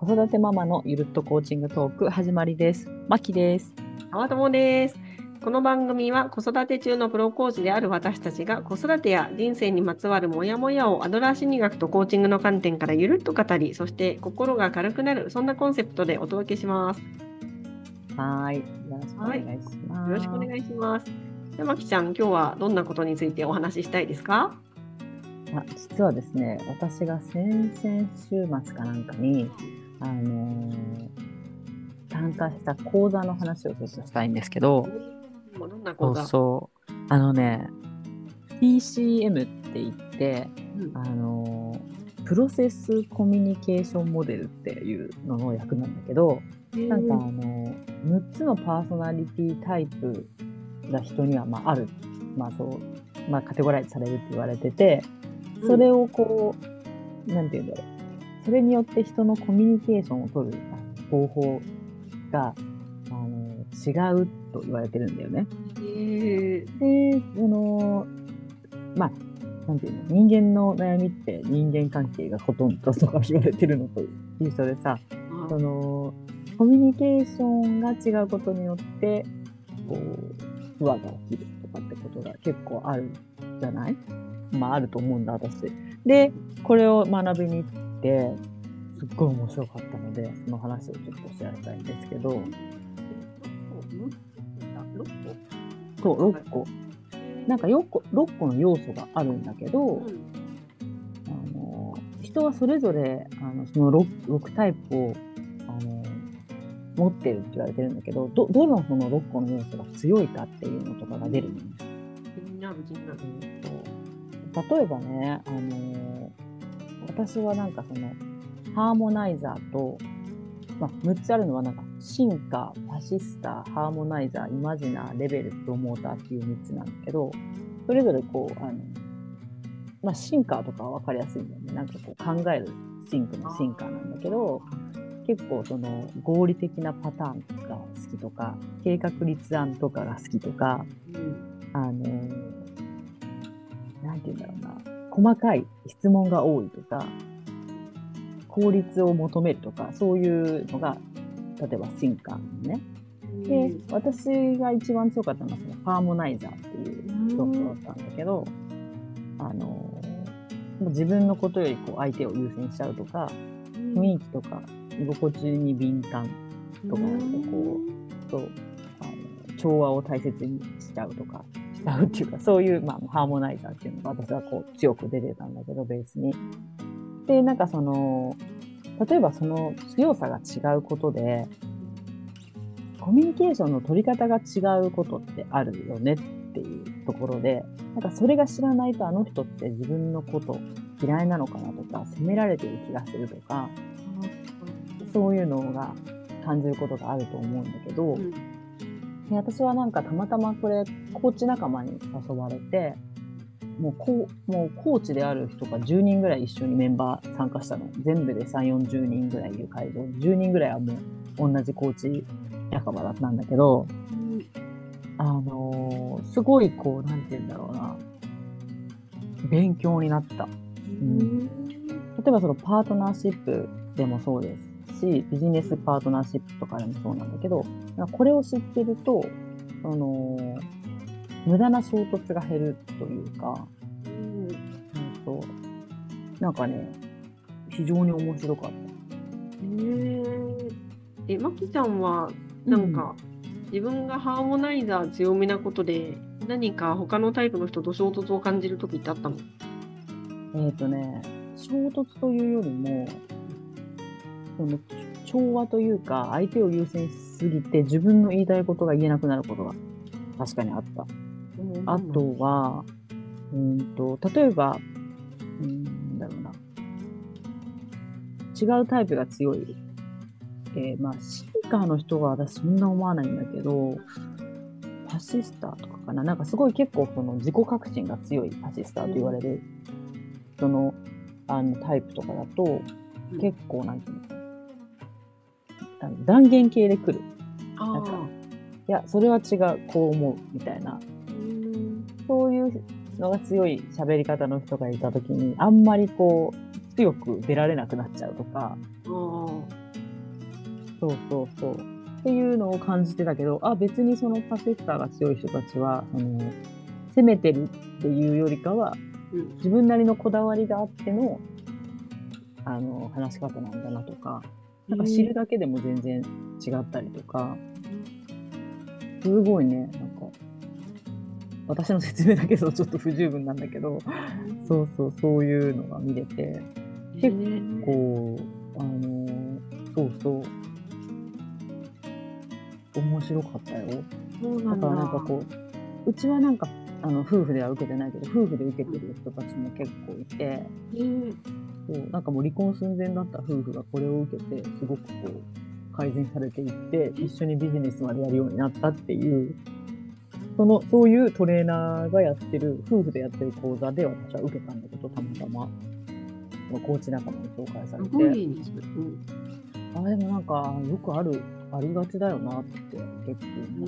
子育てママのゆるっとコーチングトーク始まりです。まきです。 川友です。この番組は子育て中のプロコーチである私たちが子育てや人生にまつわるモヤモヤをアドラー心理学とコーチングの観点からゆるっと語り、そして心が軽くなる、そんなコンセプトでお届けします。 はい。よろしくおはい。よ願いしろしくおます。 願いします。で、まきちゃん、今日はどんなことについてお話ししたいですか？ 実はですね、私が先々週末かなんかに、あのー参加した講座の話をちょっとしたいんですけど、 どんな講そう座？ そう。PCM って言って、 うん。 プロセスコミュニケーションモデルっていうのの役なんだけど、なんか6つのパーソナリティタイプが人にはある、カテゴライズされるって言われてて、それをなんていうんだろう。それによって人のコミュニケーションを取る方法が、違うと言われてるんだよね。で、まあ、なんていうの、人間の悩みって人間関係がほとんどとか言われてるのと一緒でさ、コミュニケーションが違うことによって、不和が起きるとかってことが結構あるじゃない？あると思うんだ、私。で、これを学びに行って、すっごい面白かったので、その話をちょっとシェアしたいんですけど、そう、6個。なんか6個の要素があるんだけど、人はそれぞれその 6タイプを持ってるって言われてるんだけど、どのその6個の要素が強いかっていうのとかが出るのね。 気になる。 例えばね、私はなんかそのハーモナイザーと、6つあるのはなんかシンカー、パシスター、ハーモナイザー、イマジナー、レベル、プロモーターっていう3つなんだけど、それぞれシンカーとかは分かりやすいんだよね。なんか考えるシンクのシンカーなんだけど、結構その合理的なパターンが好きとか、計画立案とかが好きとか、なんて言うんだろうな、細かい質問が多いとか、効率を求めるとか、そういうのが、例えばシンカーなのね。で、私が一番強かったのはそのハーモナイザーっていうロットだったんだけど、自分のことより相手を優先しちゃうとか、雰囲気とか居心地に敏感とか、調和を大切にしちゃうとか、っていうか、そういう、ハーモナイザーっていうのが私は強く出てたんだけど、ベースに。で、なんか例えばその強さが違うことで、コミュニケーションの取り方が違うことってあるよねっていうところで、なんかそれが知らないとあの人って自分のこと嫌いなのかなとか、責められてる気がするとか、そういうのが感じることがあると思うんだけど、で私はなんかたまたまこれコーチ仲間に誘われて、もうコーチである人が10人ぐらい一緒にメンバー参加したの。全部で3、40人ぐらいいる会場。10人ぐらいはもう同じコーチ仲間だったんだけど、すごいなんて言うんだろうな、勉強になった。例えばそのパートナーシップでもそうですし、ビジネスパートナーシップとかでもそうなんだけど、これを知ってると、無駄な衝突が減るというか、なんかね、非常に面白かった。 まきちゃんはなんか、自分がハーモナイザー強めなことで何か他のタイプの人と衝突を感じるときってあったの？ 衝突というよりも、その調和というか、相手を優先しすぎて自分の言いたいことが言えなくなることが確かにあった。あとは、例えば、なんだろうな、違うタイプが強い。シンカーの人は私そんな思わないんだけど、パシスターとかかな。なんかすごい結構その自己革新が強いパシスターと言われる、その、タイプとかだと、結構なんていうの、断言系で来る。なんか、いや、それは違う、こう思う、みたいな。そういうのが強い喋り方の人がいたときに、あんまり強く出られなくなっちゃうとか、 そうそうそう。っていうのを感じてたけど、別にそのパセッターが強い人たちは、攻めてるっていうよりかは、自分なりのこだわりがあっての、話し方なんだなとか、なんか知るだけでも全然違ったりとか、すごいね、なんか、私の説明だけどちょっと不十分なんだけど、そうそう、そういうのが見れて、結構、そうそう、面白かったよ。だからなんかこう、うちはなんか、夫婦では受けてないけど、夫婦で受けてる人たちも結構いて、そうなんかもう離婚寸前だった夫婦がこれを受けて、すごくこう、改善されていって、一緒にビジネスまでやるようになったっていう、そういうトレーナーがやってる、夫婦でやってる講座で私は受けたんだけど、たまたま、コーチ仲間に紹介されて。 すごいですね。 でもなんか、よくありがちだよなって結構思った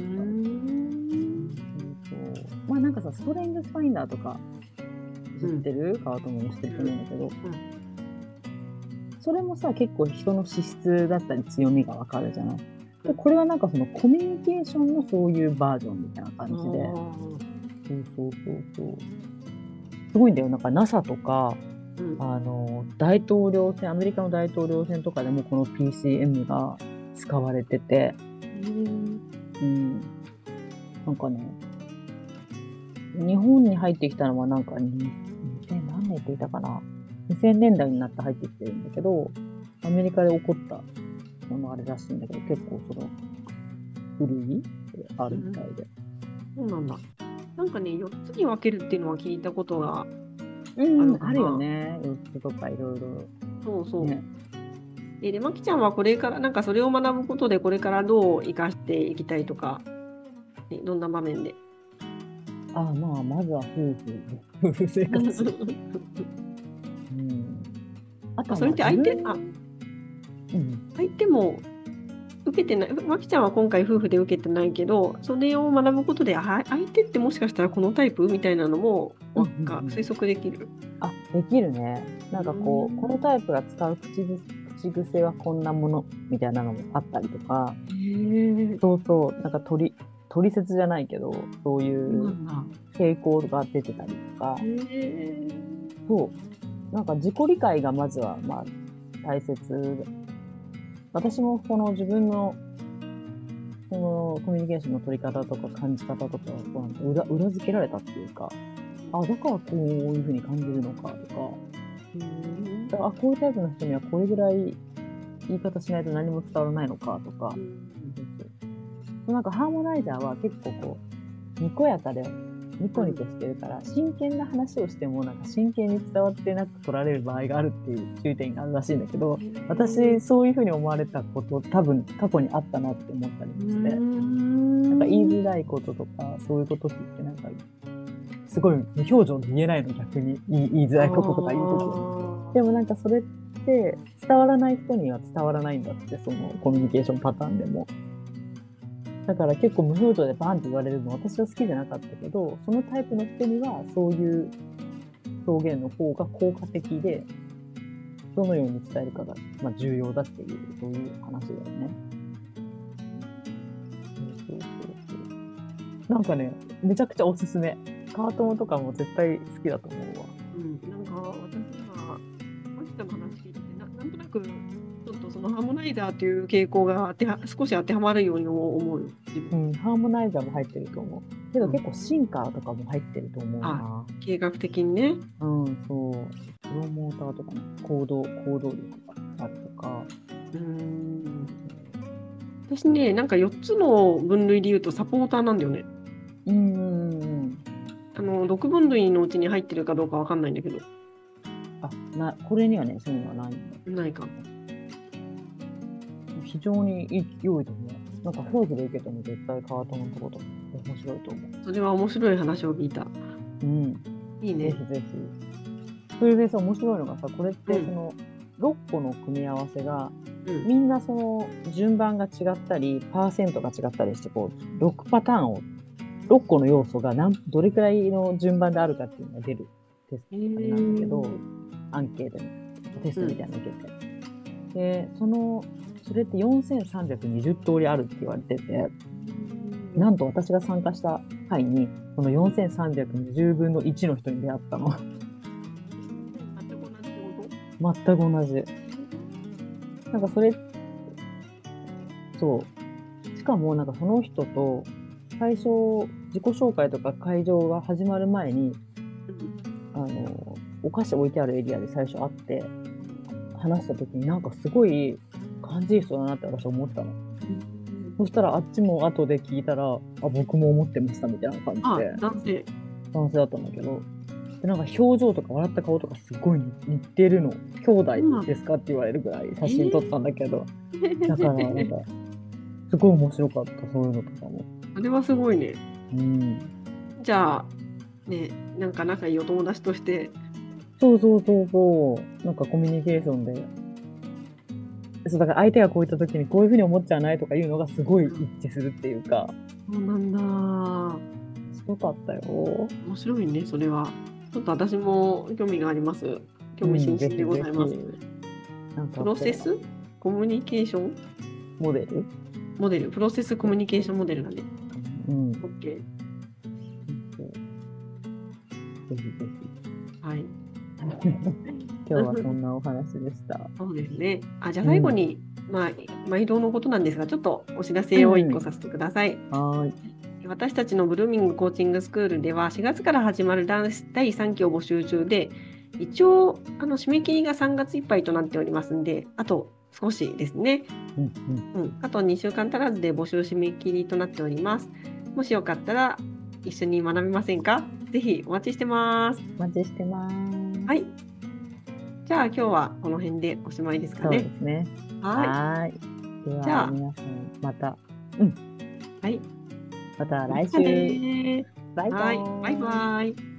。まあなんかさ、ストレングスファインダーとか知ってる？川友も知ってると思うんだけど、それもさ、結構人の資質だったり強みがわかるじゃない。で、これはなんかそのコミュニケーションのそういうバージョンみたいな感じで。そう。すごいんだよ。なんか NASA とか、大統領選、アメリカの大統領選とかでもこの PCM が使われてて、なんかね、日本に入ってきたのはなんか2000何年って言ったかな、2000年代になって入ってきてるんだけど、アメリカで起こったのもあれらしいんだけど、結構その古いあるみたいで。 そうなんだ。なんかね、4つに分けるっていうのは聞いたことがあるよね。4つとかいろいろ。 そう。ね、で、まきちゃんはこれから、なんかそれを学ぶことでこれからどう生かしていきたいとか、ね、どんな場面で？ まずは夫婦生活。あとはそれって相手も受けてない。まきちゃんは今回夫婦で受けてないけど、それを学ぶことで、相手ってもしかしたらこのタイプみたいなのも推測できる？ できるね。なんかこのタイプが使う口癖はこんなものみたいなのもあったりとか、そう、なんか取説じゃないけど、そういう傾向が出てたりとか、そう、なんか自己理解がまずは大切。私もこの自分のこのコミュニケーションの取り方とか感じ方とか裏付けられたっていうか、だからこういうふうに感じるのかとか、だからこういうタイプの人にはこれぐらい言い方しないと何も伝わらないのかとか、なんかハーモナイザーは結構こうにこやかでニコニコしてるから、真剣な話をしてもなんか真剣に伝わってなく取られる場合があるっていう注意点があるらしいんだけど、私そういうふうに思われたこと多分過去にあったなって思ったりもして、なんか言いづらいこととかそういうことってなんかすごい無表情で言えないの、逆に言いづらいこととか言うときに。でもなんかそれって伝わらない人には伝わらないんだって、そのコミュニケーションパターンでも。だから結構無表情でバンって言われるの私は好きじゃなかったけど、そのタイプの人にはそういう表現の方が効果的で、どのように伝えるかが、重要だっていう、そういう話だよね。なんかね、めちゃくちゃおすすめ。カートンとかも絶対好きだと思うわ。 なんか私はマキさんの話聞いてて、なんとなくちょっとそのハーモナイザーという傾向が少し当てはまるように思う。 ハーモナイザーも入ってると思う。けど結構シンカーとかも入ってると思うな。 計画的にね。 そう。プロモーターとかね、行動力があるとか。 私ね、なんか4つの分類で言うとサポーターなんだよね。6分類のうちに入ってるかどうかわかんないんだけど。 これにはね、そういうのはないんだ。 ないか。 非常に良いと思う。なんか夫婦で受けても絶対カートのとこと面白いと思う。 それは面白い話を聞いた。いいね。 ぜひ。それでさ、面白いのがさ、これってその6個の組み合わせが、みんなその順番が違ったり、パーセントが違ったりして、こう6パターンを、6個の要素がどれくらいの順番であるかっていうのが出るテストなんだけど、アンケートテストみたいなの受けて。で、 それって4320通りあるって言われてて、なんと私が参加した回に、この4320分の1の人に出会ったの。全く同じ。なんかそれ、そう。しかもなんかその人と、最初、自己紹介とか会場が始まる前に、お菓子置いてあるエリアで最初会って、話した時になんかすごい感じいい人だなって私思ったの。そしたらあっちも後で聞いたら、僕も思ってましたみたいな感じで。男性だったんだけど。で、なんか表情とか笑った顔とかすごい似てるの。兄弟ですかって言われるぐらい写真撮ったんだけど。だからなんか、すごい面白かった、そういうのとかも。 あれはすごいね。 うん。 じゃあ、ね、なんか仲いいお友達として。 そう。なんかコミュニケーションで。そうだから相手がこういった時にこういうふうに思っちゃわないとかいうのがすごい一致するっていうか。 そうなんだ。 面白かったよ。 面白いね、それは。ちょっと私も興味があります。興味津々でございます。プロセスコミュニケーションモデルプロセスコミュニケーションモデルだね。OK。ぜひぜひ。はい。 今日はそんなお話でした。 そうですね。じゃあ最後に、毎度のことなんですが、ちょっとお知らせを1個させてください。 はい。 私たちのブルーミングコーチングスクールでは4月から始まる第3期を募集中で、一応締め切りが3月いっぱいとなっておりますので、あと少しですね。あと2週間足らずで募集締め切りとなっております。もしよかったら一緒に学びませんか？ぜひお待ちしてます。 お待ちしてます。 はい。じゃあ今日はこの辺でおしまいですかね。 そうですね。 はい。 では皆さんまた。 はい。 また来週。バイバイ。 バイバイ。